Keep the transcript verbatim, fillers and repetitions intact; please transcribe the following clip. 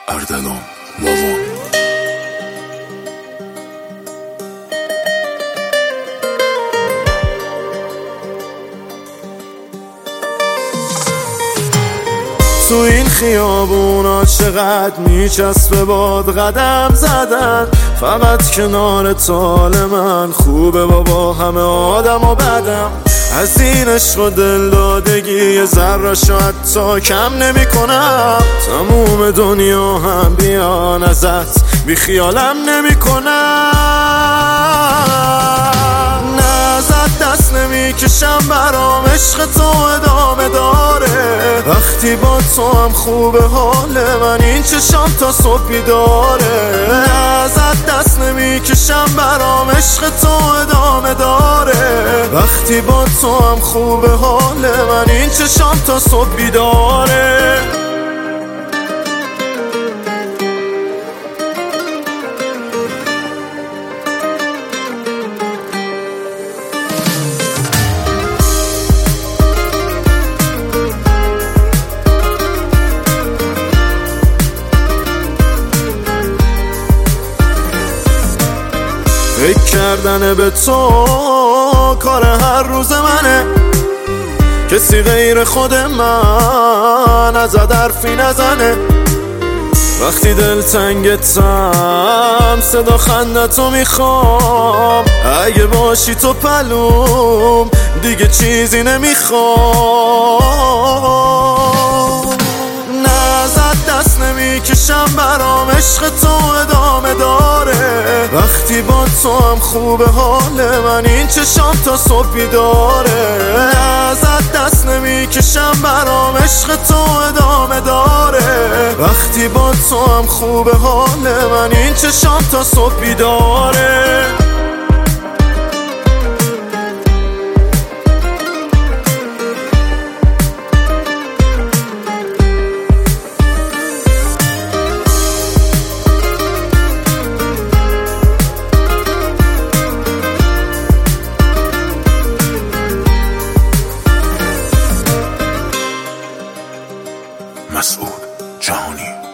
اردلان واوان. تو این خیابونا چقدر میچسبه باد قدم زدن، فقط کنار تال من خوبه بابا، همه آدم و بدم. از این عشق و دلدادگی یه ذره شاید تا کم نمی کنم. تموم دنیا هم بیان ازت بی خیالم نمی کنم. نه ازت دست نمی کشم، برام عشق تو ادامه داره. وقتی با تو هم خوبه حال من، این چشام تا صبح بیداره. نه ازت دست نمی کشم، برام عشق تو ادامه داره. وقتی با تو هم خوبه حال من، این چشام تا صبح بیداره. فکر کردن به تو کار هر روز منه، کسی غیر خود من ازت حرفی نزنه. وقتی دل تنگتم صدا خندتو میخوام، اگه باشی تو پلوم دیگه چیزی نمیخوام. نه ازت دست نمیکشم، برام عشق تو ادامه داره. وقتی با تو هم خوبه حال من، این چشام تا صبح بیداره. نه ازت دست نمیکشم، برام عشق تو ادامه داره. وقتی با تو هم خوبه حال من، این چشام تا صبح بیداره. مسعود جهانی.